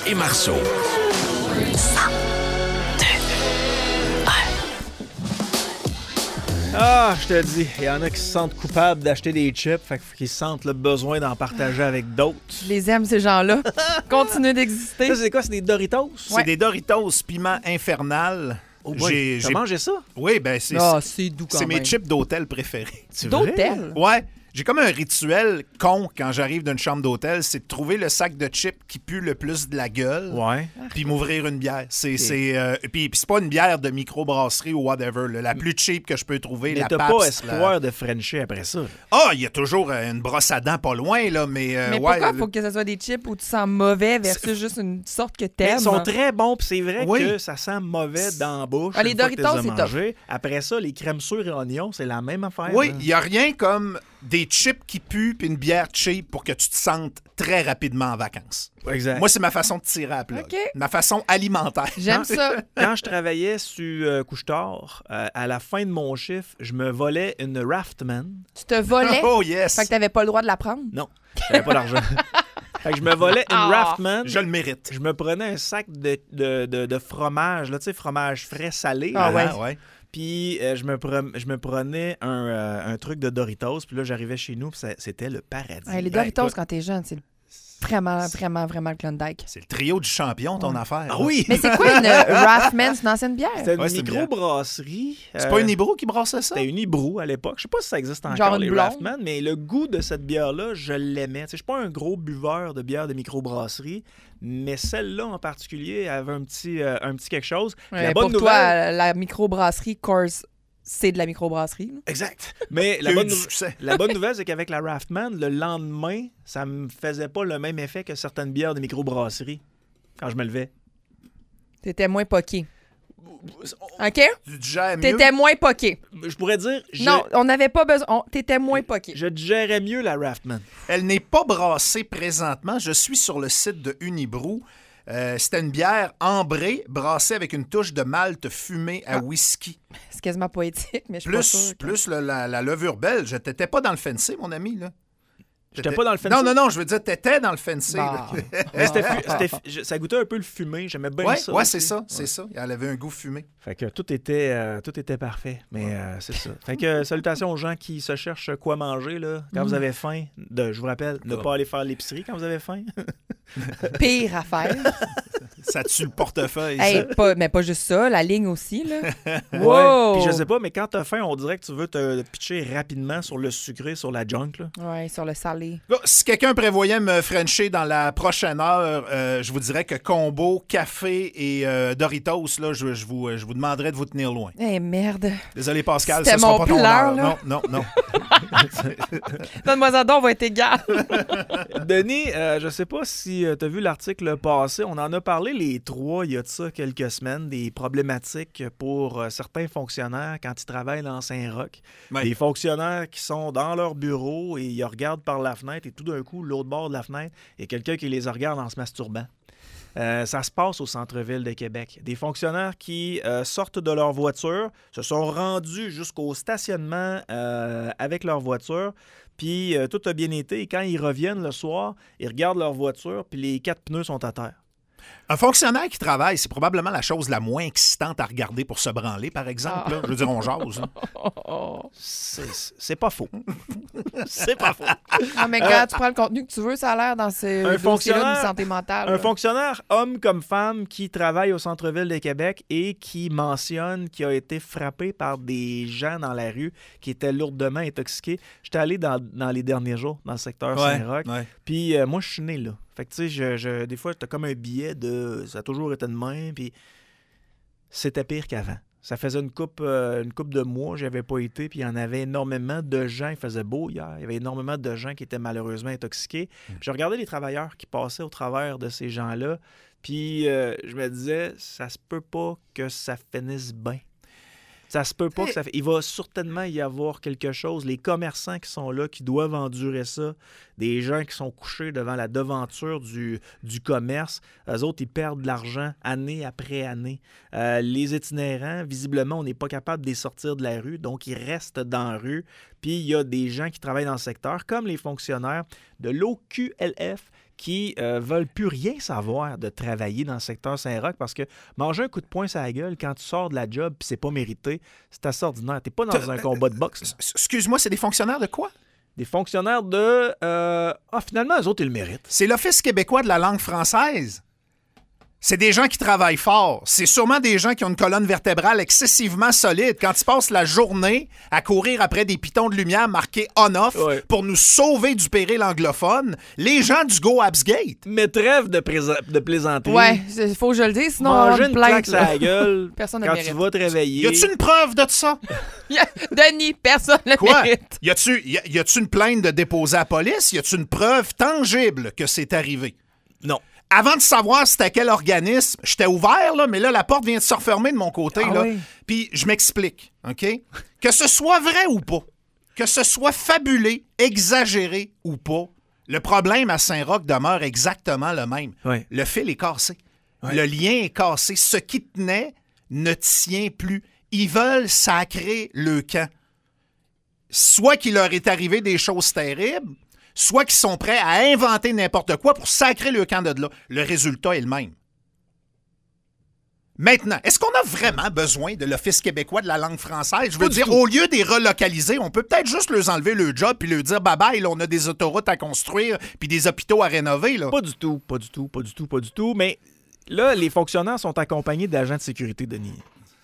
et Marceau. Ah, je te le dis, il y en a qui se sentent coupables d'acheter des chips, fait qu'ils sentent le besoin d'en partager avec d'autres. Je les aime, ces gens-là. Continuez d'exister. Ça, c'est quoi? C'est des Doritos? C'est des Doritos piment infernal. Oh boy, t'as mangé ça? Oui, ben c'est C'est doux quand c'est même. mes chips d'hôtel préférés. D'hôtel? Ouais. J'ai comme un rituel con quand j'arrive d'une chambre d'hôtel, c'est de trouver le sac de chips qui pue le plus de la gueule, Ouais. puis m'ouvrir une bière. Puis c'est pas une bière de microbrasserie ou whatever. Là. La plus cheap que je peux trouver, Mais la t'as Pabst. pas espoir de Frencher après ça. Ah, il y a toujours une brosse à dents pas loin, là, mais Mais ouais. pourquoi faut que ce soit des chips où tu sens mauvais versus juste une sorte que Mais t'aimes? ils sont très bons, puis c'est vrai Oui. que ça sent mauvais dans la bouche. Ah, les une fois que Doritos, t'es c'est mangé. Après ça, les crèmes sûres et oignons, c'est la même affaire. Oui, hein. il n'y a rien comme des chips qui puent puis une bière cheap pour que tu te sentes très rapidement en vacances. Exact. Moi, c'est ma façon de tirer à la plug. OK. Ma façon alimentaire. J'aime ça. Quand je travaillais sur Couche-Tard, à la fin de mon chiffre, je me volais une Raftman. Tu te volais. Oh yes! Fait que t'avais pas le droit de la prendre. Non, j'avais pas d'argent. Fait que je me volais une Raftman. Je le mérite. Je me prenais un sac de fromage, là, tu sais, fromage frais salé. Ah là. ouais. Puis je me prenais un truc de Doritos. Puis là, j'arrivais chez nous, puis c'était le paradis. Ouais, les Doritos, quand t'es jeune, c'est vraiment le Klondike. C'est le trio du champion, ton affaire. Ah là. oui! Mais c'est quoi une Raffman? C'est une ancienne bière? C'était une Ouais, c'est une bière. microbrasserie. C'est pas une Hibro qui brassait ça? C'était une Hibro à l'époque. Je sais pas si ça existe encore, Genre une les blonde? Raftman, mais le goût de cette bière-là, je l'aimais. Tu sais, je suis pas un gros buveur de bière de microbrasserie, mais celle-là en particulier avait un petit quelque chose. Puis Ouais, la bonne pour nouvelle... toi, la microbrasserie Coors, c'est de la microbrasserie. là. Exact. Mais Qui a eu du succès. la bonne nouvelle, c'est qu'avec la Raftman, le lendemain, ça me faisait pas le même effet que certaines bières de microbrasserie quand je me levais. T'étais moins poqué. OK? Tu digères mieux? T'étais moins poqué. Je pourrais dire... Non, on n'avait pas besoin. T'étais moins poqué. Je digérais mieux la Raftman. Elle n'est pas brassée présentement. Je suis sur le site de Unibrou. C'était une bière ambrée, brassée avec une touche de malt fumé à whisky. C'est quasiment poétique, mais je suis pas sûre. Plus la levure belge. T'étais pas dans le fancy, mon ami, là. J'étais pas dans le fancy? Non, je veux dire, t'étais dans le fancy. Bah. là. Mais ça goûtait un peu le fumé. J'aimais bien Ouais, ça. ouais, aussi. c'est ça. Elle avait un goût fumé. Fait que tout était parfait. Mais c'est ça. Fait que salutations aux gens qui se cherchent quoi manger, là. Quand vous avez faim, je vous rappelle, ne pas aller faire l'épicerie quand vous avez faim. Pire affaire. Ça tue le portefeuille. Hey, mais pas juste ça, la ligne aussi, là. Ouais. Wow! Puis je sais pas, mais quand t'as faim, on dirait que tu veux te pitcher rapidement sur le sucré, sur la junk, là. Ouais, sur le salé. Là, si quelqu'un prévoyait me frencher dans la prochaine heure, je vous dirais que combo, café et Doritos, là, je vous demanderais de vous tenir loin. Eh merde. Désolé, Pascal, C'était ce sera mon pas ton plan, heure. là. Non. Donne-moi ça donc, on va être égal. Denis, je sais pas si t'as vu l'article passé, on en a parlé les trois il y a de ça quelques semaines, des problématiques pour certains fonctionnaires quand ils travaillent dans Saint-Roch. Ouais. Des fonctionnaires qui sont dans leur bureau et ils regardent par la fenêtre et tout d'un coup, l'autre bord de la fenêtre, il y a quelqu'un qui les regarde en se masturbant. Ça se passe au centre-ville de Québec. Des fonctionnaires qui sortent de leur voiture, se sont rendus jusqu'au stationnement avec leur voiture, puis tout a bien été. Et quand ils reviennent le soir, ils regardent leur voiture, puis les 4 pneus sont à terre. Un fonctionnaire qui travaille, c'est probablement la chose la moins excitante à regarder pour se branler, par exemple. Là. Je veux dire, on jase. Là. C'est pas faux. C'est pas faux. Ah, mais quand tu prends le contenu que tu veux, ça a l'air dans ce dossier-là fonctionnaire- de santé mentale. Un là. fonctionnaire, homme comme femme, qui travaille au centre-ville de Québec et qui mentionne qu'il a été frappé par des gens dans la rue qui étaient lourdement intoxiqués. J'étais allé dans les derniers jours dans le secteur Saint-Roch. Ouais. Puis moi, je suis né là. Fait que tu sais, des fois, t'as comme un billet de... Ça a toujours été de même, puis c'était pire qu'avant. Ça faisait une couple de mois, j'avais pas été, puis il y en avait énormément de gens. Il faisait beau hier. Il y avait énormément de gens qui étaient malheureusement intoxiqués. Puis je regardais les travailleurs qui passaient au travers de ces gens-là, puis je me disais, ça se peut pas que ça finisse bien. Ça se peut pas que ça... Il va certainement y avoir quelque chose. Les commerçants qui sont là, qui doivent endurer ça, des gens qui sont couchés devant la devanture du commerce, eux autres, ils perdent de l'argent année après année. Les itinérants, visiblement, on n'est pas capable de les sortir de la rue, donc ils restent dans la rue. Puis il y a des gens qui travaillent dans le secteur, comme les fonctionnaires de l'OQLF, qui veulent plus rien savoir de travailler dans le secteur Saint-Roch parce que manger un coup de poing sur la gueule quand tu sors de la job puis c'est pas mérité, c'est assez ordinaire. T'es pas dans un combat de boxe. Là. Excuse-moi, c'est des fonctionnaires de quoi? Des fonctionnaires de... finalement, eux autres, ils le méritent. C'est l'Office québécois de la langue française. C'est des gens qui travaillent fort. C'est sûrement des gens qui ont une colonne vertébrale excessivement solide. Quand ils passent la journée à courir après des pitons de lumière marqués on-off pour nous sauver du péril anglophone, les gens du Go Abs Gate. Mais trêve de plaisanterie. Ouais, il faut que je le dise, sinon manger on une plainte, claque sur la gueule personne ne quand mérite. tu vas te réveiller. Y a-tu une preuve de ça? Denis, personne ne Quoi? mérite. Y a-tu une plainte de déposer à la police? Y a-tu une preuve tangible que c'est arrivé? Non. Avant de savoir c'était quel organisme, j'étais ouvert, là, mais là, la porte vient de se refermer de mon côté. Là. Oui. Puis je m'explique, OK? Que ce soit vrai ou pas, que ce soit fabulé, exagéré ou pas, le problème à Saint-Roch demeure exactement le même. Oui. Le fil est cassé. Oui. Le lien est cassé. Ce qui tenait ne tient plus. Ils veulent sacrer le camp. Soit qu'il leur est arrivé des choses terribles, soit qu'ils sont prêts à inventer n'importe quoi pour sacrer le camp de là. Le résultat est le même. Maintenant, est-ce qu'on a vraiment besoin de l'Office québécois de la langue française? Je veux dire, au lieu de les relocaliser, on peut peut-être juste leur enlever le job puis leur dire bye-bye, là, on a des autoroutes à construire puis des hôpitaux à rénover. Là. Pas du tout. Mais là, les fonctionnaires sont accompagnés d'agents de sécurité, Denis,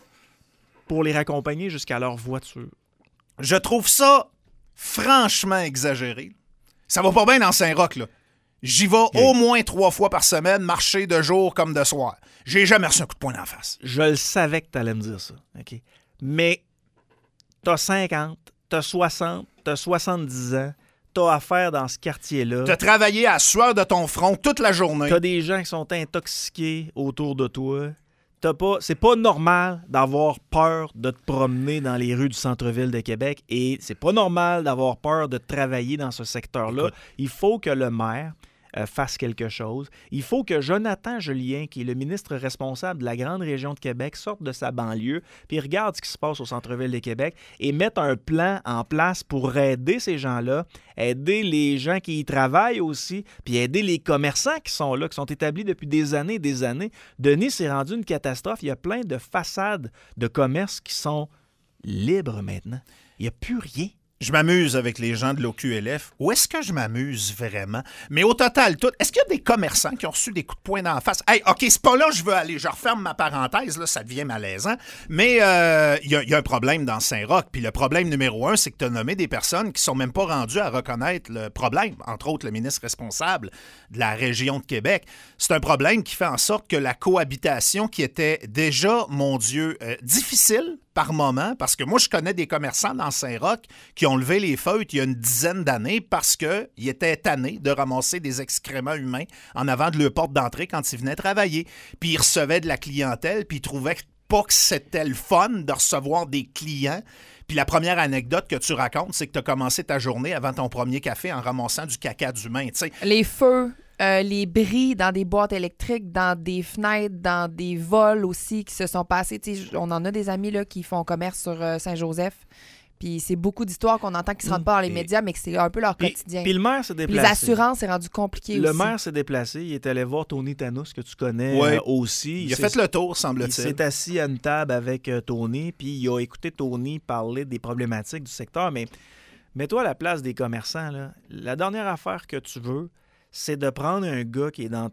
pour les raccompagner jusqu'à leur voiture. Je trouve ça franchement exagéré. Ça va pas bien dans Saint-Roch, là. J'y vais au moins 3 fois par semaine, marcher de jour comme de soir. J'ai jamais reçu un coup de poing d'en face. Je le savais que t'allais me dire ça, OK? Mais t'as 50, t'as 60, t'as 70 ans, t'as affaire dans ce quartier-là. T'as travaillé à la sueur de ton front toute la journée. T'as des gens qui sont intoxiqués autour de toi. C'est pas normal d'avoir peur de te promener dans les rues du centre-ville de Québec et c'est pas normal d'avoir peur de travailler dans ce secteur-là. Écoute. Il faut que le maire fasse quelque chose. Il faut que Jonathan Julien, qui est le ministre responsable de la grande région de Québec, sorte de sa banlieue puis regarde ce qui se passe au centre-ville de Québec et mette un plan en place pour aider ces gens-là, aider les gens qui y travaillent aussi, puis aider les commerçants qui sont là, qui sont établis depuis des années et des années. Denis, c'est rendu une catastrophe. Il y a plein de façades de commerce qui sont libres maintenant. Il n'y a plus rien. Je m'amuse avec les gens de l'OQLF. Où est-ce que je m'amuse vraiment? Mais au total, est-ce qu'il y a des commerçants qui ont reçu des coups de poing d'en face? Hey, OK, c'est pas là que je veux aller. Je referme ma parenthèse, là, ça devient malaisant. Mais il y a un problème dans Saint-Roch. Puis le problème numéro 1, c'est que tu as nommé des personnes qui sont même pas rendues à reconnaître le problème. Entre autres, le ministre responsable de la région de Québec. C'est un problème qui fait en sorte que la cohabitation qui était déjà, mon Dieu, difficile par moment, parce que moi, je connais des commerçants dans Saint-Roch qui ont levé les feuilles il y a une dizaine d'années parce qu'ils étaient tannés de ramasser des excréments humains en avant de leur porte d'entrée quand ils venaient travailler. Puis ils recevaient de la clientèle, puis ils trouvaient pas que c'était le fun de recevoir des clients. Puis la première anecdote que tu racontes, c'est que tu as commencé ta journée avant ton premier café en ramassant du caca d'humain, tu sais. Les feux, les bris dans des boîtes électriques, dans des fenêtres, dans des vols aussi qui se sont passés. Tu sais, on en a des amis là, qui font commerce sur Saint-Joseph. Puis c'est beaucoup d'histoires qu'on entend qui ne se rendent pas dans les médias, mais que c'est un peu leur quotidien. Puis le maire s'est Puis déplacé. les assurances, c'est rendu compliqué aussi. Le maire s'est déplacé. Il est allé voir Tony Tanous, que tu connais aussi. Il a fait le tour, semble-t-il. Il s'est assis à une table avec Tony, puis il a écouté Tony parler des problématiques du secteur. Mais mets-toi à la place des commerçants. Là. La dernière affaire que tu veux, c'est de prendre un gars qui est dans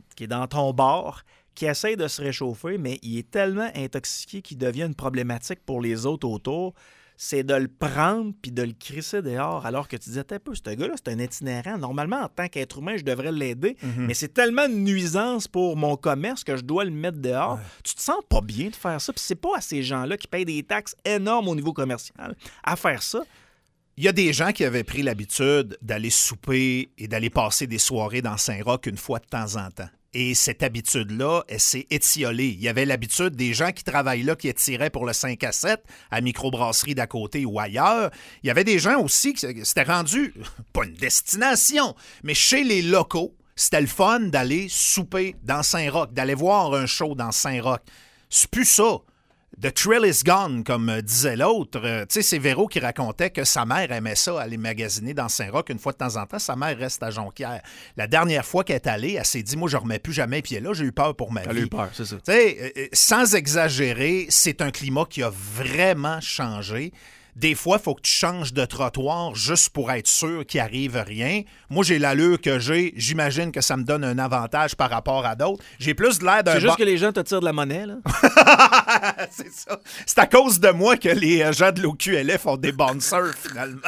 ton bar, qui essaie de se réchauffer, mais il est tellement intoxiqué qu'il devient une problématique pour les autres autour. C'est de le prendre puis de le crisser dehors alors que tu disais, un peu, ce gars-là, c'est un itinérant. Normalement, en tant qu'être humain, je devrais l'aider, mais c'est tellement une nuisance pour mon commerce que je dois le mettre dehors. Ouais. Tu te sens pas bien de faire ça, puis c'est pas à ces gens-là qui payent des taxes énormes au niveau commercial à faire ça. Il y a des gens qui avaient pris l'habitude d'aller souper et d'aller passer des soirées dans Saint-Roch une fois de temps en temps. Et cette habitude-là, elle s'est étiolée. Il y avait l'habitude des gens qui travaillent là, qui étiraient pour le 5 à 7 à microbrasserie d'à côté ou ailleurs. Il y avait des gens aussi qui s'étaient rendus, pas une destination, mais chez les locaux, c'était le fun d'aller souper dans Saint-Roch, d'aller voir un show dans Saint-Roch. C'est plus ça. The thrill is gone, comme disait l'autre. Tu sais, c'est Véro qui racontait que sa mère aimait ça, aller magasiner dans Saint-Roch une fois de temps en temps. Sa mère reste à Jonquière. La dernière fois qu'elle est allée, elle s'est dit, moi, je ne remets plus jamais pied là. J'ai eu peur pour ma vie. Elle a eu peur, c'est ça. Tu sais, sans exagérer, c'est un climat qui a vraiment changé. Des fois, il faut que tu changes de trottoir juste pour être sûr qu'il n'arrive rien. Moi, j'ai l'allure que j'ai. J'imagine que ça me donne un avantage par rapport à d'autres. J'ai plus de l'air d'un... C'est juste que les gens te tirent de la monnaie, là. C'est ça. C'est à cause de moi que les gens de l'OQLF ont des bouncers, finalement.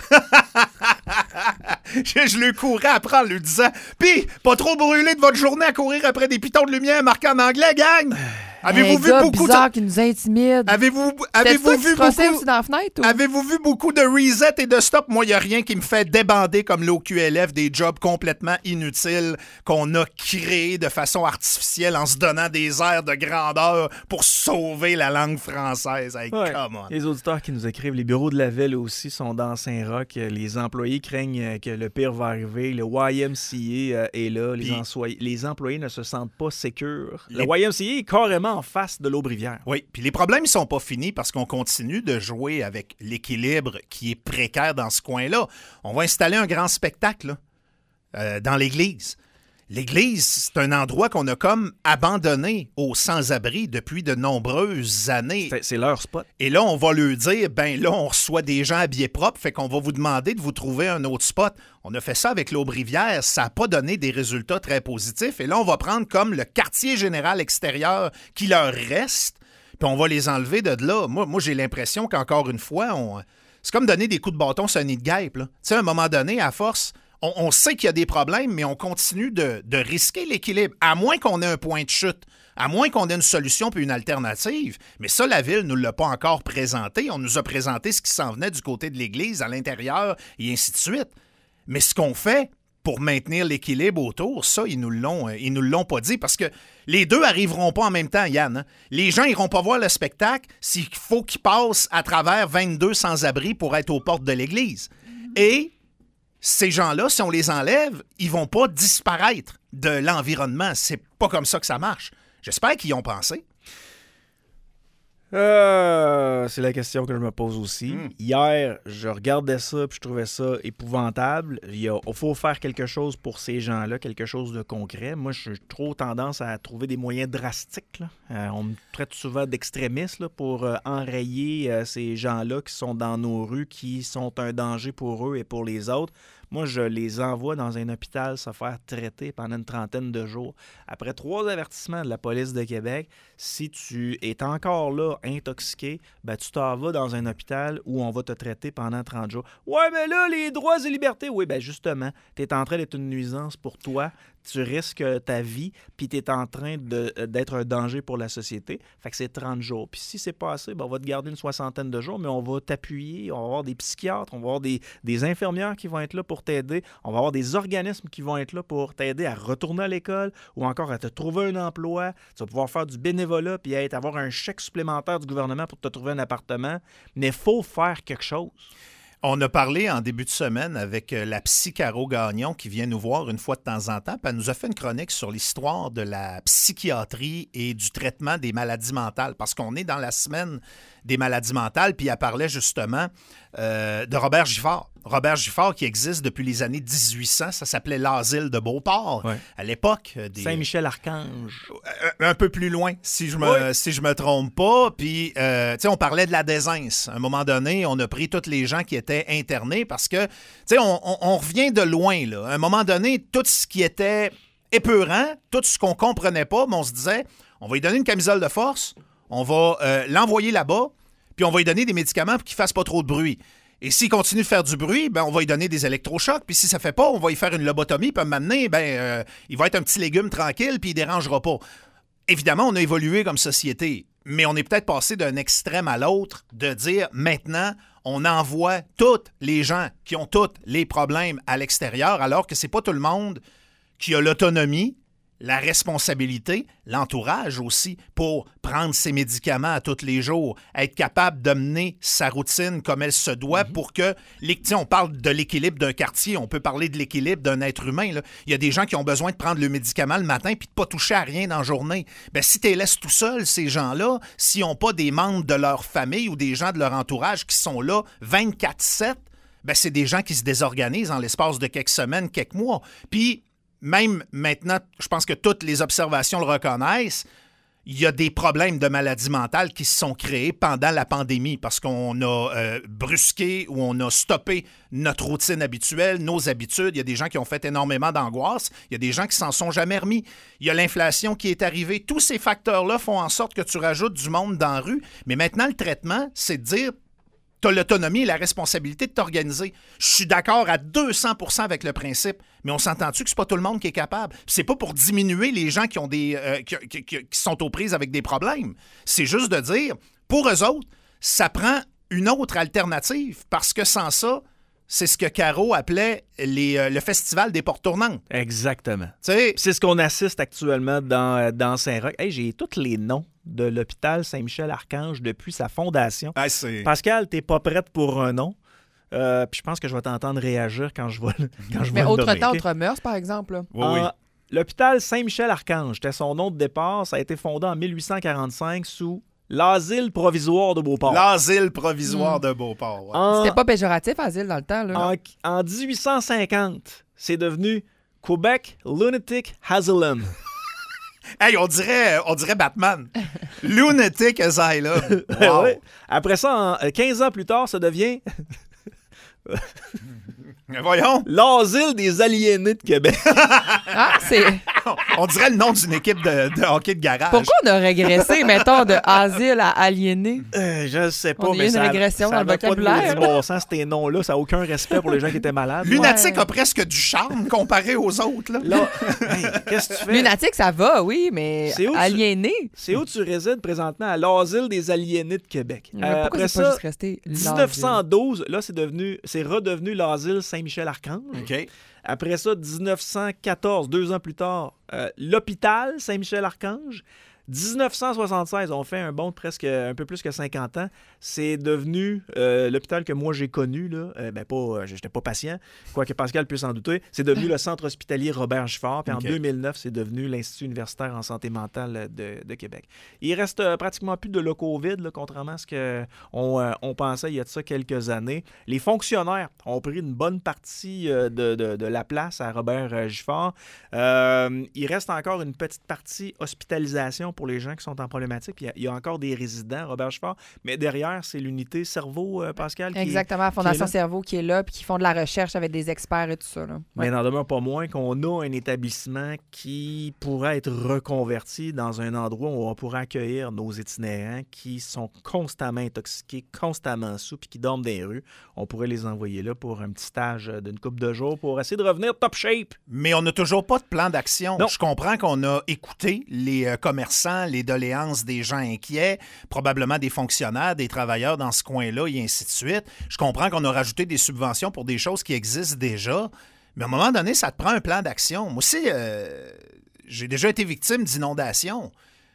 Je lui courais après en lui disant « Pis, pas trop brûlé de votre journée à courir après des pitons de lumière marqués en anglais, gang! » Avez-vous vu beaucoup bizarre qui nous intimide. Avez-vous vu beaucoup aussi dans la fenêtre, ou? Avez-vous vu beaucoup de reset et de stop? Moi, il n'y a rien qui me fait débander comme l'OQLF, des jobs complètement inutiles qu'on a créés de façon artificielle en se donnant des airs de grandeur pour sauver la langue française. Hey, Ouais. come on. Les auditeurs qui nous écrivent, les bureaux de la ville aussi sont dans Saint-Roch. Les employés craignent que le pire va arriver. Le YMCA est là. Les employés ne se sentent pas sécures. Le YMCA est carrément en face de l'Aubrivière. Oui, puis les problèmes ne sont pas finis parce qu'on continue de jouer avec l'équilibre qui est précaire dans ce coin-là. On va installer un grand spectacle là, dans l'église. L'église, c'est un endroit qu'on a comme abandonné aux sans-abri depuis de nombreuses années. C'est leur spot. Et là, on va leur dire, ben là, on reçoit des gens habillés propres, fait qu'on va vous demander de vous trouver un autre spot. On a fait ça avec l'Aubrivière, ça n'a pas donné des résultats très positifs. Et là, on va prendre comme le quartier général extérieur qui leur reste, puis on va les enlever de là. Moi j'ai l'impression qu'encore une fois, c'est comme donner des coups de bâton sur un nid de guêpe. Tu sais, à un moment donné, à force... On sait qu'il y a des problèmes, mais on continue de risquer l'équilibre, à moins qu'on ait un point de chute, à moins qu'on ait une solution puis une alternative. Mais ça, la Ville ne nous l'a pas encore présenté. On nous a présenté ce qui s'en venait du côté de l'Église, à l'intérieur, et ainsi de suite. Mais ce qu'on fait pour maintenir l'équilibre autour, ça, ils nous l'ont pas dit, parce que les deux arriveront pas en même temps, Yann. Hein? Les gens iront pas voir le spectacle s'il faut qu'ils passent à travers 22 sans-abri pour être aux portes de l'Église. Et... ces gens-là, si on les enlève, ils vont pas disparaître de l'environnement. C'est pas comme ça que ça marche. J'espère qu'ils y ont pensé. C'est la question que je me pose aussi. Hier, je regardais ça et je trouvais ça épouvantable. Il faut faire quelque chose pour ces gens-là, quelque chose de concret. Moi, je suis trop tendance à trouver des moyens drastiques. On me traite souvent d'extrémiste là, pour enrayer ces gens-là qui sont dans nos rues, qui sont un danger pour eux et pour les autres. Moi, je les envoie dans un hôpital se faire traiter pendant une trentaine de jours. Après 3 avertissements de la police de Québec, si tu es encore là, intoxiqué, ben tu t'en vas dans un hôpital où on va te traiter pendant 30 jours. Ouais, mais là, les droits et libertés, oui, ben justement, tu es en train d'être une nuisance pour toi. Tu risques ta vie, puis tu es en train d'être un danger pour la société. Fait que c'est 30 jours. Puis si c'est pas assez, ben on va te garder une 60aine de jours, mais on va t'appuyer. On va avoir des psychiatres, on va avoir des infirmières qui vont être là pour t'aider. On va avoir des organismes qui vont être là pour t'aider à retourner à l'école ou encore à te trouver un emploi. Tu vas pouvoir faire du bénévolat puis avoir un chèque supplémentaire du gouvernement pour te trouver un appartement. Mais il faut faire quelque chose. On a parlé en début de semaine avec la psy Caro Gagnon qui vient nous voir une fois de temps en temps. Puis elle nous a fait une chronique sur l'histoire de la psychiatrie et du traitement des maladies mentales. Parce qu'on est dans la semaine des maladies mentales. Puis elle parlait justement de Robert Giffard. Robert Giffard qui existe depuis les années 1800. Ça s'appelait l'Asile de Beauport. Ouais. À l'époque. Saint-Michel-Archange. Un peu plus loin, si je me trompe pas. Puis, tu sais, on parlait de la désince. À un moment donné, on a pris tous les gens qui étaient internés parce que, tu sais, on revient de loin, là. À un moment donné, tout ce qui était épeurant, tout ce qu'on comprenait pas, mais on se disait, on va lui donner une camisole de force, on va l'envoyer là-bas, puis on va lui donner des médicaments pour qu'il fasse pas trop de bruit. Et s'il continue de faire du bruit, ben on va lui donner des électrochocs. Puis si ça fait pas, on va lui faire une lobotomie. Puis à un moment donné, il va être un petit légume tranquille puis il dérangera pas. Évidemment, on a évolué comme société. Mais on est peut-être passé d'un extrême à l'autre de dire maintenant, on envoie tous les gens qui ont tous les problèmes à l'extérieur alors que c'est pas tout le monde qui a l'autonomie la responsabilité, l'entourage aussi, pour prendre ses médicaments à tous les jours, être capable de mener sa routine comme elle se doit pour que... On parle de l'équilibre d'un quartier, on peut parler de l'équilibre d'un être humain. Là. Il y a des gens qui ont besoin de prendre le médicament le matin puis de ne pas toucher à rien dans la journée. Bien, si tu les laisses tout seuls, ces gens-là, s'ils n'ont pas des membres de leur famille ou des gens de leur entourage qui sont là 24/7, bien, c'est des gens qui se désorganisent en l'espace de quelques semaines, quelques mois. Puis, même maintenant, je pense que toutes les observations le reconnaissent, il y a des problèmes de maladie mentale qui se sont créés pendant la pandémie parce qu'on a brusqué ou on a stoppé notre routine habituelle, nos habitudes. Il y a des gens qui ont fait énormément d'angoisse. Il y a des gens qui s'en sont jamais remis. Il y a l'inflation qui est arrivée. Tous ces facteurs-là font en sorte que tu rajoutes du monde dans la rue. Mais maintenant, le traitement, c'est de dire... Tu as l'autonomie et la responsabilité de t'organiser. Je suis d'accord à 200% avec le principe, mais on s'entend-tu que c'est pas tout le monde qui est capable? Puis c'est pas pour diminuer les gens qui ont qui sont aux prises avec des problèmes. C'est juste de dire, pour eux autres, ça prend une autre alternative, parce que sans ça, c'est ce que Caro appelait le festival des portes tournantes. Exactement. T'sais, C'est ce qu'on assiste actuellement dans Saint-Roch. Hey, j'ai tous les noms de l'hôpital Saint-Michel-Archange depuis sa fondation. Pascal, t'es pas prête pour un nom. Puis je pense que je vais t'entendre réagir quand je vais Mais autre nommer, temps, okay? autre mœurs, par exemple. Là. Oui. L'hôpital Saint-Michel-Archange, c'était son nom de départ. Ça a été fondé en 1845 sous l'Asile provisoire de Beauport. L'asile provisoire de Beauport. Ouais. C'était pas péjoratif, asile, dans le temps. Là. En 1850, c'est devenu Quebec Lunatic Asylum. Hey, on dirait Batman. Lunatic Asylum. Wow. Ouais. Après ça, 15 ans plus tard, ça devient Voyons. l'Asile des aliénés de Québec. Ah, c'est... On dirait le nom d'une équipe de hockey de garage. Pourquoi on a régressé, mettons, de asile à aliéné? Je sais pas, On mais a eu une régression dans le vocabulaire. Pas de bon sens, ces noms-là. Ça n'a aucun respect pour les gens qui étaient malades. Lunatique Ouais. a presque du charme comparé aux autres. Là. Là, hey, qu'est-ce que tu fais? Lunatique, ça va, oui, mais C'est où tu- aliéné? C'est où tu résides présentement? À l'Asile des aliénés de Québec. Mais pourquoi Après c'est pas ça, juste resté l'asile? 1912, là, c'est redevenu l'Asile Saint-Michel-Archange. OK. Après ça, 1914, 2 ans plus tard, l'hôpital Saint-Michel-Archange. 1976, on fait un bond de presque un peu plus que 50 ans. C'est devenu l'hôpital que moi j'ai connu. Là. J'étais pas patient, quoique Pascal puisse s'en douter. C'est devenu le centre hospitalier Robert Giffard. Puis OK. en 2009, c'est devenu l'Institut universitaire en santé mentale de Québec. Il reste pratiquement plus de locaux vides, là, contrairement à ce qu'on pensait il y a de ça quelques années. Les fonctionnaires ont pris une bonne partie de la place à Robert Giffard. Il reste encore une petite partie hospitalisation pour les gens qui sont en problématique. Puis il y a encore des résidents, Robert Giffard, mais derrière, c'est l'unité cerveau, Pascal. Exactement, la Fondation là. Cerveau qui est là, puis qui font de la recherche avec des experts et tout ça. Là. Mais n'en demeure pas moins qu'on a un établissement qui pourrait être reconverti dans un endroit où on pourrait accueillir nos itinérants qui sont constamment intoxiqués, constamment sous, puis qui dorment dans les rues. On pourrait les envoyer là pour un petit stage d'une couple de jours pour essayer de revenir top shape. Mais on n'a toujours pas de plan d'action. Non. Je comprends qu'on a écouté les commerçants, les doléances des gens inquiets, probablement des fonctionnaires, des travailleurs dans ce coin-là et ainsi de suite. Je comprends qu'on a rajouté des subventions pour des choses qui existent déjà. Mais à un moment donné, ça te prend un plan d'action. Moi aussi, j'ai déjà été victime d'inondations.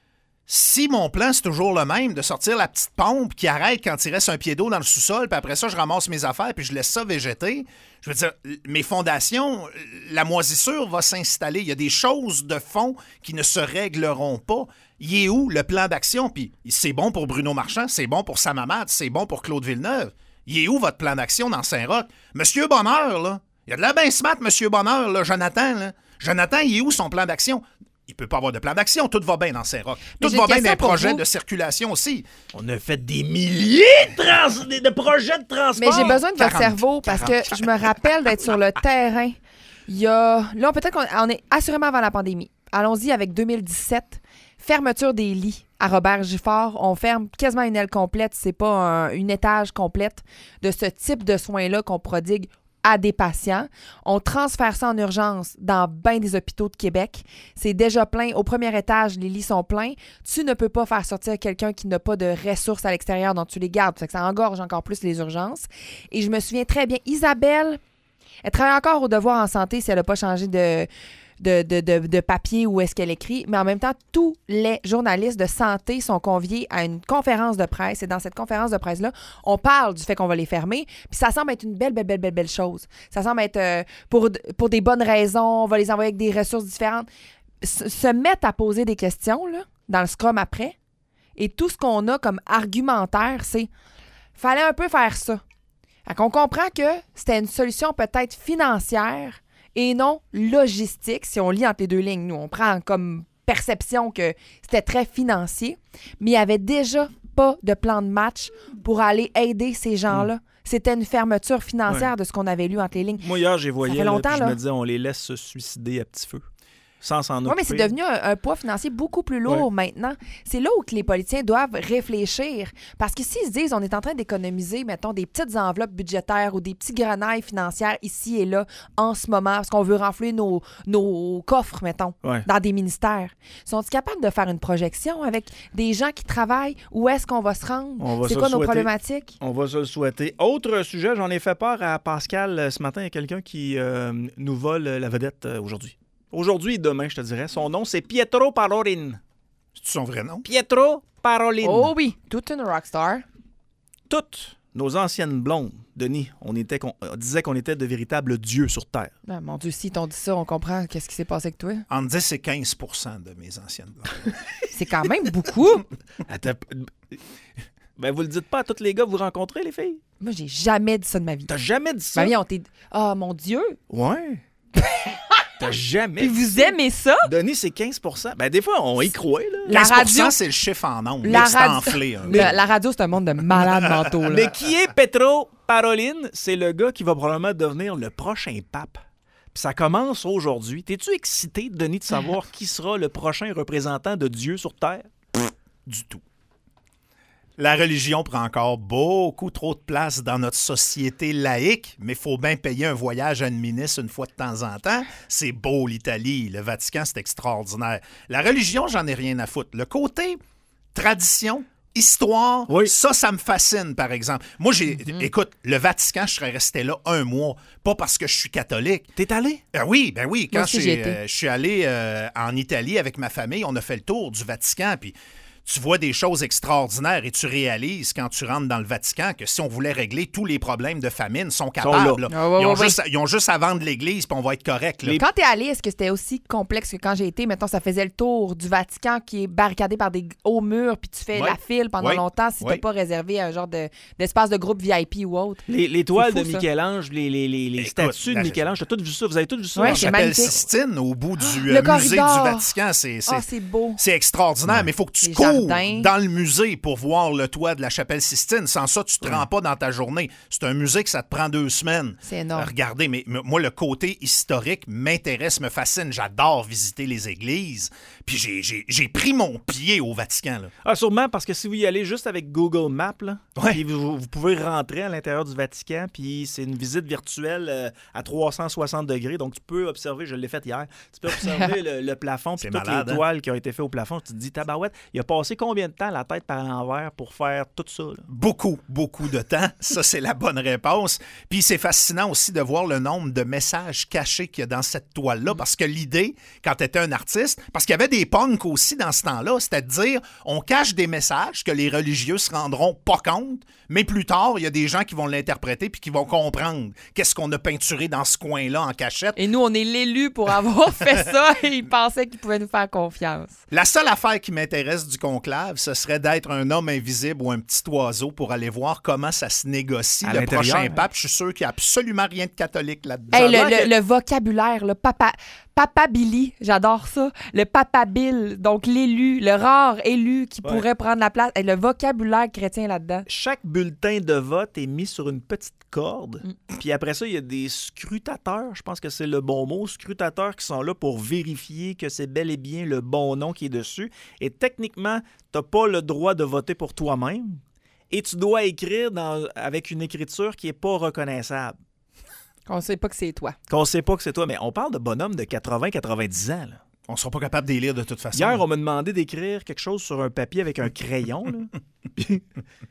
Si mon plan, c'est toujours le même, de sortir la petite pompe qui arrête quand il reste un pied d'eau dans le sous-sol, puis après ça, je ramasse mes affaires, puis je laisse ça végéter, je veux dire, mes fondations, la moisissure va s'installer. Il y a des choses de fond qui ne se régleront pas. Il est où le plan d'action? Puis c'est bon pour Bruno Marchand, c'est bon pour Sam Hamad, c'est bon pour Claude Villeneuve. Il est où votre plan d'action dans Saint-Roch? Monsieur Bonheur, là, il y a de la bien smart, Monsieur Bonheur, là, Jonathan, là. Jonathan, il est où son plan d'action? Il peut pas avoir de plan d'action. Tout va bien dans Saint-Roch. Mais Tout j'ai va une bien dans question les pour projets vous. de circulation aussi. On a fait des milliers de projets de transport. Mais j'ai besoin de votre 40, cerveau parce que je me rappelle d'être sur le terrain. Il y a... Là, peut-être qu'on est assurément avant la pandémie. Allons-y avec 2017. Fermeture des lits à Robert Giffard. On ferme quasiment une aile complète, c'est pas une étage complète de ce type de soins-là qu'on prodigue à des patients. On transfère ça en urgence dans bien des hôpitaux de Québec. C'est déjà plein. Au premier étage, les lits sont pleins. Tu ne peux pas faire sortir quelqu'un qui n'a pas de ressources à l'extérieur dont tu les gardes. Ça fait que ça engorge encore plus les urgences. Et je me souviens très bien, Isabelle, elle travaille encore au Devoir en santé si elle n'a pas changé de papier où est-ce qu'elle écrit, mais en même temps, tous les journalistes de santé sont conviés à une conférence de presse. Et dans cette conférence de presse-là, on parle du fait qu'on va les fermer. Puis ça semble être une belle chose. Ça semble être pour des bonnes raisons. On va les envoyer avec des ressources différentes. Se mettre à poser des questions là, dans le scrum après. Et tout ce qu'on a comme argumentaire, c'est fallait un peu faire ça. Fait qu'on comprend que c'était une solution peut-être financière et non logistique, si on lit entre les deux lignes. Nous, on prend comme perception que c'était très financier, mais il n'y avait déjà pas de plan de match pour aller aider ces gens-là. C'était une fermeture financière de ce qu'on avait lu entre les lignes. Moi, hier, j'ai voyé, ça fait longtemps, je me disais, on les laisse se suicider à petit feu. Sans s'en occuper. Oui, mais c'est devenu un poids financier beaucoup plus lourd maintenant. C'est là où que les politiciens doivent réfléchir. Parce que s'ils se disent on est en train d'économiser, mettons, des petites enveloppes budgétaires ou des petits grenailles financières ici et là en ce moment, parce qu'on veut renflouer nos coffres, mettons, dans des ministères, sont-ils capables de faire une projection avec des gens qui travaillent? Où est-ce qu'on va se rendre? C'est quoi nos problématiques? On va se le souhaiter. Autre sujet, j'en ai fait peur à Pascal ce matin. Il y a quelqu'un qui nous vole la vedette aujourd'hui. Aujourd'hui et demain, je te dirais. Son nom, c'est Pietro Parolin. C'est son vrai nom? Pietro Parolin. Oh oui, toute une rockstar. Toutes nos anciennes blondes, Denis, on disait qu'on était de véritables dieux sur Terre. Ah, mon Dieu, si t'on dit ça, on comprend qu'est-ce qui s'est passé avec toi. On dit c'est 15 % de mes anciennes blondes. C'est quand même beaucoup. Ben, vous le dites pas à tous les gars que vous rencontrez, les filles? Moi, j'ai jamais dit ça de ma vie. T'as jamais dit ça? Ben, on t'est... Ah, mon Dieu! Ouais. T'as jamais Puis vous aimez ça? Denis, c'est 15 %. Ben, des fois, on y croit, là. La 15 radio, c'est le chiffre en nombre. La C'est radio- enflé. Hein. la radio, c'est un monde de malades mentaux. Là. Mais qui est Pietro Parolin? C'est le gars qui va probablement devenir le prochain pape. Puis ça commence aujourd'hui. T'es-tu excité, Denis, de savoir qui sera le prochain représentant de Dieu sur Terre? Du tout. La religion prend encore beaucoup trop de place dans notre société laïque, mais il faut bien payer un voyage à une ministre une fois de temps en temps. C'est beau, l'Italie. Le Vatican, c'est extraordinaire. La religion, j'en ai rien à foutre. Le côté tradition, histoire, ça me fascine, par exemple. Moi, écoute, le Vatican, je serais resté là 1 mois, pas parce que je suis catholique. T'es allé? Ben oui. Quand Moi aussi, je suis allé en Italie avec ma famille, on a fait le tour du Vatican, puis tu vois des choses extraordinaires et tu réalises quand tu rentres dans le Vatican que si on voulait régler tous les problèmes de famine, ils sont capables. Là. Ils ont juste à vendre l'Église puis on va être correct. Là. Quand t'es allé, est-ce que c'était aussi complexe que quand j'ai été? Mettons, ça faisait le tour du Vatican qui est barricadé par des hauts murs puis tu fais la file pendant longtemps si t'as pas réservé un genre d'espace de groupe VIP ou autre. Les toiles de Michel-Ange, les statues de Michel-Ange, t'as tout vu ça? Vous avez tout vu ça? Ouais, La c'est chapelle magnifique. Sistine au bout du le musée corridor. du Vatican. C'est beau. C'est extraordinaire, mais il faut que tu Les cours jardins. dans le musée pour voir le toit de la chapelle Sistine. Sans ça, tu te rends pas dans ta journée. C'est un musée que ça te prend 2 semaines. C'est énorme. Regardez, mais moi, le côté historique m'intéresse, me fascine. J'adore visiter les églises. Puis j'ai pris mon pied au Vatican. Là. Ah, sûrement, parce que si vous y allez juste avec Google Maps, là, puis vous pouvez rentrer à l'intérieur du Vatican, puis c'est une visite virtuelle à 360 degrés, donc tu peux observer, je l'ai fait hier, tu peux observer le plafond, puis toutes les toiles qui ont été faites au plafond. Tu te dis, tabarouette, il a passé combien de temps la tête par l'envers pour faire tout ça? Là? Beaucoup de temps. Ça, c'est la bonne réponse. Puis c'est fascinant aussi de voir le nombre de messages cachés qu'il y a dans cette toile-là, parce que l'idée, quand tu étais un artiste, parce qu'il y avait des punks aussi dans ce temps-là, c'était de dire, on cache des messages que les religieux se rendront pas compte, mais plus tard, il y a des gens qui vont l'interpréter puis qui vont comprendre qu'est-ce qu'on a peinturé dans ce coin-là en cachette. Et nous, on est l'élu pour avoir fait ça et ils pensaient qu'ils pouvaient nous faire confiance. La seule affaire qui m'intéresse du conclave, ce serait d'être un homme invisible ou un petit oiseau pour aller voir comment ça se négocie le prochain pape. Je suis sûr qu'il n'y a absolument rien de catholique là-dedans. Hey, le vocabulaire, le Papa Billy, j'adore ça. Le Papa Bill, donc l'élu, le rare élu qui pourrait prendre la place. Et le vocabulaire chrétien là-dedans. Chaque bulletin de vote est mis sur une petite corde. Puis après ça, il y a des scrutateurs, je pense que c'est le bon mot, scrutateurs qui sont là pour vérifier que c'est bel et bien le bon nom qui est dessus. Et techniquement, tu n'as pas le droit de voter pour toi-même et tu dois écrire avec une écriture qui n'est pas reconnaissable. Qu'on sait pas que c'est toi. Qu'on sait pas que c'est toi, mais on parle de bonhommes de 80-90 ans. Là. On ne sera pas capable de les lire de toute façon. Hier, on m'a demandé d'écrire quelque chose sur un papier avec un crayon. Là.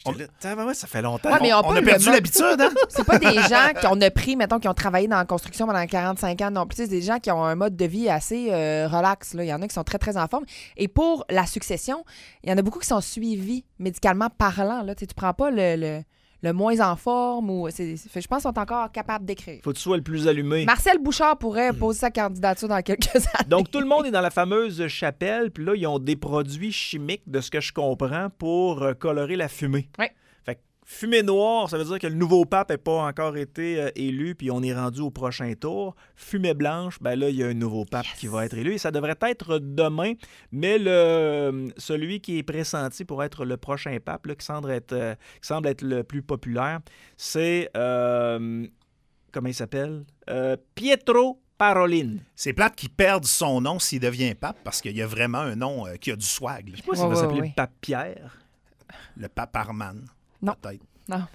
Ça fait longtemps. Ouais, mais On a perdu l'habitude, hein? C'est pas des gens qu'on a pris, mettons, qui ont travaillé dans la construction pendant 45 ans non plus. C'est des gens qui ont un mode de vie assez relax. Là. Il y en a qui sont très, très en forme. Et pour la succession, il y en a beaucoup qui sont suivis médicalement parlant. Là. Tu prends pas le moins en forme. Je pense qu'ils sont encore capables d'écrire. Faut que tu sois le plus allumé. Marcel Bouchard pourrait poser sa candidature dans quelques années. Donc, tout le monde est dans la fameuse chapelle. Puis là, ils ont des produits chimiques, de ce que je comprends, pour colorer la fumée. Oui. Fait que fumée noire, ça veut dire que le nouveau pape n'a pas encore été élu, puis on est rendu au prochain tour. Fumée blanche, ben là, il y a un nouveau pape qui va être élu. Et ça devrait être demain, mais celui qui est pressenti pour être le prochain pape, là, qui semble être le plus populaire, c'est... comment il s'appelle? Pietro Parolin. C'est plate qu'il perde son nom s'il devient pape, parce qu'il y a vraiment un nom qui a du swag. Je sais pas s'il va s'appeler le pape Pierre. Le pape Arman. Non. Peut-être. Non.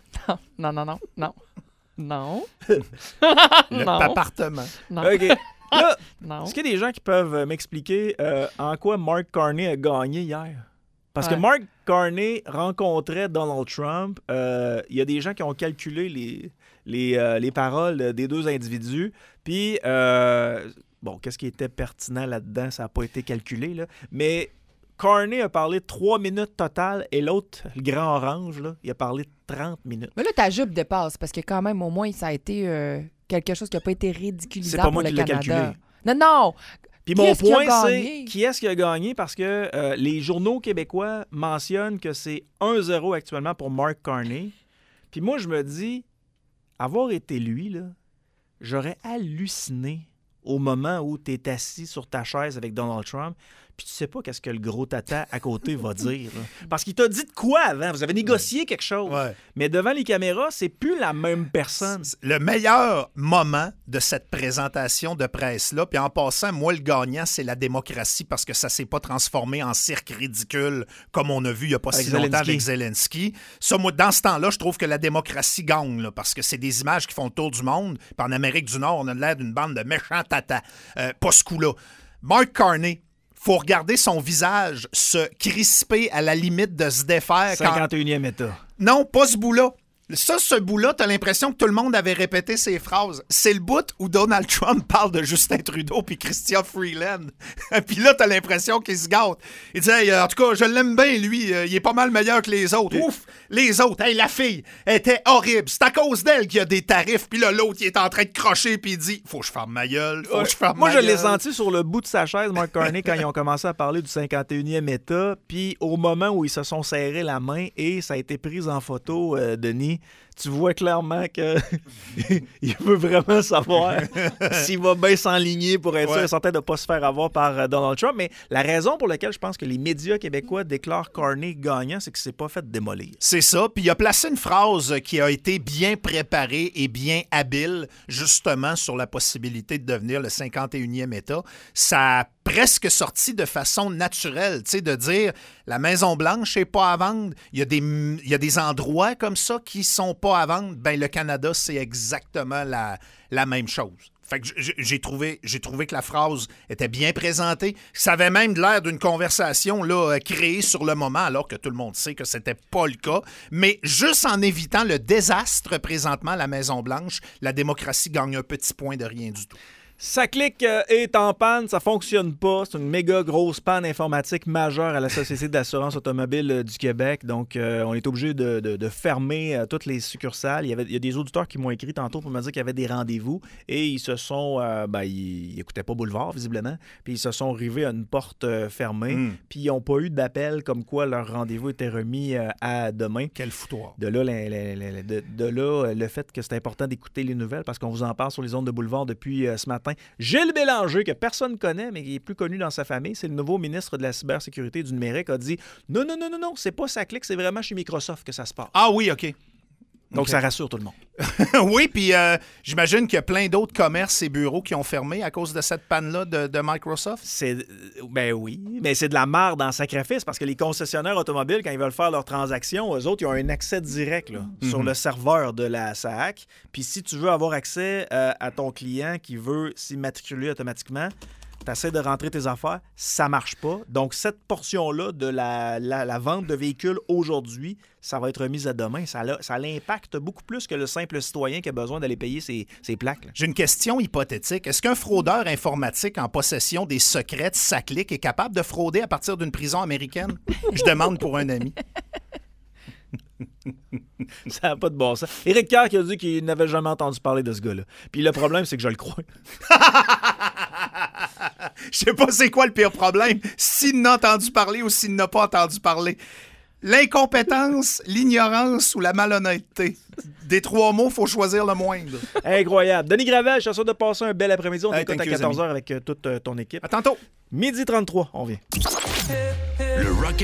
Le papartement. Non. OK. Là, Non. est-ce qu'il y a des gens qui peuvent m'expliquer en quoi Mark Carney a gagné hier? Parce que Ouais. Mark Carney rencontrait Donald Trump. Il y a des gens qui ont calculé les paroles des deux individus. Puis, qu'est-ce qui était pertinent là-dedans? Ça n'a pas été calculé, là. Mais Carney a parlé 3 minutes totales et l'autre, le grand orange, là, il a parlé 30 minutes. Mais là, ta jupe dépasse parce que quand même, au moins, ça a été quelque chose qui n'a pas été ridiculisable C'est pas pour moi le qui l'ai Canada. calculé. Non! Puis Qui mon est-ce qui a point, c'est gagné? qui est-ce qui a gagné? Parce que les journaux québécois mentionnent que c'est 1-0 actuellement pour Mark Carney. Puis moi, je me dis, avoir été lui, là, j'aurais halluciné au moment où tu es assis sur ta chaise avec Donald Trump, puis tu sais pas qu'est-ce que le gros tata à côté va dire. Là. Parce qu'il t'a dit de quoi avant? Vous avez négocié quelque chose. Ouais. Mais devant les caméras, c'est plus la même personne. Le meilleur moment de cette présentation de presse-là, puis en passant, moi, le gagnant, c'est la démocratie parce que ça s'est pas transformé en cirque ridicule comme on a vu il y a pas Avec si longtemps Zelensky. avec Zelensky. Ça, moi, dans ce temps-là, je trouve que la démocratie gagne là, parce que c'est des images qui font le tour du monde. Puis en Amérique du Nord, on a l'air d'une bande de méchants tatas. Pas ce coup-là. Mark Carney, faut regarder son visage se crisper à la limite de se défaire. 51e État. Non, pas ce bout-là. Ça, ce bout-là, t'as l'impression que tout le monde avait répété ses phrases. C'est le bout où Donald Trump parle de Justin Trudeau puis Chrystia Freeland. Puis là, t'as l'impression qu'il se gâte. Il dit, hey, en tout cas, je l'aime bien, lui. Il est pas mal meilleur que les autres. Ouf! Les autres, hey, la fille, elle était horrible. C'est à cause d'elle qu'il y a des tarifs. Puis là, l'autre, il est en train de crocher puis il dit, faut que je ferme ma gueule. Faut que je ferme Moi, ma je l'ai gueule. senti sur le bout de sa chaise, Mark Carney, quand ils ont commencé à parler du 51e État. Puis au moment où ils se sont serrés la main et ça a été pris en photo, Denis, tu vois clairement que il veut vraiment savoir s'il va bien s'enligner pour être sûr et certain de ne pas se faire avoir par Donald Trump. Mais la raison pour laquelle je pense que les médias québécois déclarent Carney gagnant, c'est qu'il ne s'est pas fait démolir. C'est ça. Puis il a placé une phrase qui a été bien préparée et bien habile, justement, sur la possibilité de devenir le 51e État. Ça a presque sorti de façon naturelle, tu sais, de dire la Maison-Blanche n'est pas à vendre. Il y a des endroits comme ça qui sont pas à vendre. Ben le Canada, c'est exactement la même chose. Fait que j'ai trouvé que la phrase était bien présentée. Ça avait même l'air d'une conversation là, créée sur le moment, alors que tout le monde sait que c'était pas le cas. Mais juste en évitant le désastre présentement à la Maison-Blanche, la démocratie gagne un petit point de rien du tout. Ça clique est en panne, ça fonctionne pas. C'est une méga grosse panne informatique majeure à la Société d'assurance automobile du Québec. Donc, on est obligé de fermer toutes les succursales. Il y a des auditeurs qui m'ont écrit tantôt pour me dire qu'il y avait des rendez-vous et ils se sont... ils n'écoutaient pas Boulevard, visiblement. Puis ils se sont rivés à une porte fermée. Puis ils n'ont pas eu d'appel comme quoi leur rendez-vous était remis à demain. Quel foutoir. De là, le fait que c'est important d'écouter les nouvelles parce qu'on vous en parle sur les ondes de Boulevard depuis ce matin. Gilles Bélanger, que personne ne connaît, mais qui est plus connu dans sa famille, c'est le nouveau ministre de la cybersécurité et du numérique, a dit non, c'est pas ça clique, c'est vraiment chez Microsoft que ça se passe. Ah oui, OK. Donc, OK. ça rassure tout le monde. Oui, puis j'imagine qu'il y a plein d'autres commerces et bureaux qui ont fermé à cause de cette panne-là de Microsoft. Ben oui, mais c'est de la marde en sacrifice parce que les concessionnaires automobiles, quand ils veulent faire leurs transactions, eux autres, ils ont un accès direct là, sur le serveur de la SAAC. Puis si tu veux avoir accès à ton client qui veut s'immatriculer automatiquement, tu essaies de rentrer tes affaires, ça marche pas. Donc, cette portion-là de la vente de véhicules aujourd'hui, ça va être remise à demain. Ça l'impacte beaucoup plus que le simple citoyen qui a besoin d'aller payer ses plaques. Là. J'ai une question hypothétique. Est-ce qu'un fraudeur informatique en possession des secrets de sa clique est capable de frauder à partir d'une prison américaine? Je demande pour un ami. Ça n'a pas de bon sens. Éric Kerr qui a dit qu'il n'avait jamais entendu parler de ce gars-là. Puis le problème, c'est que je le crois. Je sais pas c'est quoi le pire problème, s'il n'a entendu parler ou s'il n'a pas entendu parler. L'incompétence, l'ignorance ou la malhonnêteté. Des 3 mots, il faut choisir le moindre. Incroyable. Denis Gravel, je suis sûr de passer un bel après-midi. On Hey, écoute à thank you, 14h avec toute ton équipe. À tantôt. 12h33, on vient.